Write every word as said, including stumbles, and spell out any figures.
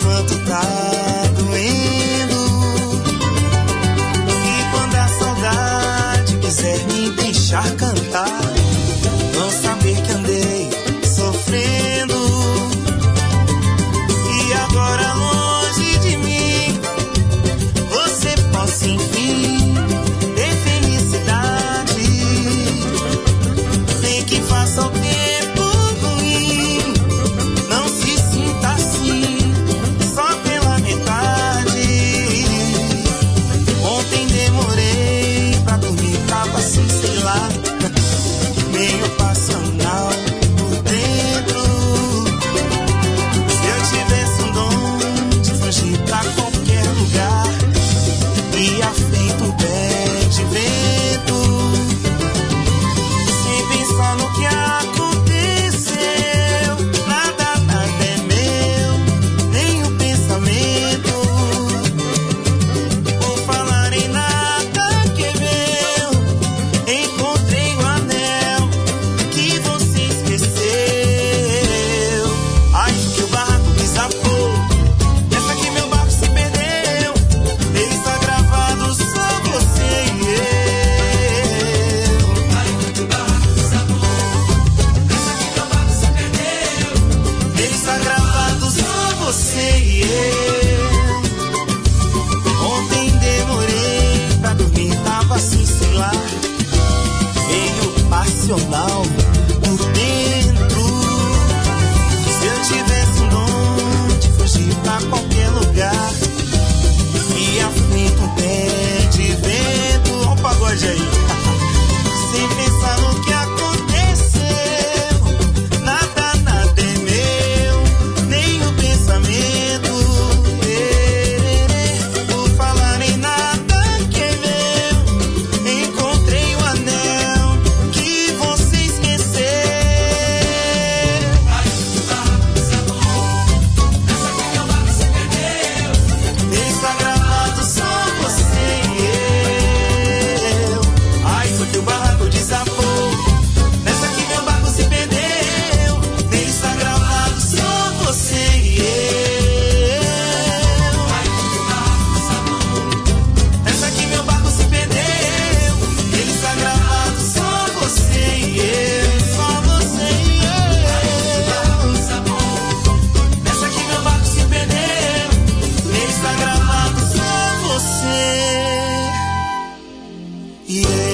quanto tá doendo. E quando a saudade quiser me deixar cantar, vão saber que andei sofrendo. E agora longe de mim, você possa enfim ter felicidade. Nem que faça o tempo ruim, não se sinta assim, só pela metade. Ontem demorei pra dormir, tava assim, sei lá, meio passional por dentro. Se eu tivesse um dom de fugir pra qualquer lugar, ia feito um pé de vento, sem pensar no que aconteceu. Nada, nada é meu, nem o pensamento. Por falar em nada que é meu, encontrei o anel que você esqueceu. Ai, que o barraco desabou, essa aqui meu barco se perdeu. Nele está gravado só você e eu. Ai, que o barraco desabou, essa aqui meu barco se perdeu. Nele está gravado só você e eu. Ontem demorei pra dormir, tava assim, sei lá, meio passional por dentro. Se eu tivesse um dom de fugir pra qualquer lugar, ia feito um pé de vento. Olha o pagode aí. Sem pensar no que aconteceu. Nada, nada é meu, nem o pensamento. Por falar em nada que é meu, encontrei o anel que você esqueceu. Ai, que barraco desabou, essa aqui meu barco se perdeu. Nele está gravado só você e eu. Ai, porque o barraco desabou, nessa aqui meu barco se perdeu. Nele está gravado só você e eu. Ai, porque o barraco desabou, nessa aqui meu barco se perdeu. Nele está gravado só você e eu. Só você e eu. Ai, porque o barraco desabou, nessa aqui meu barco se perdeu. Nele está gravado só você e eu.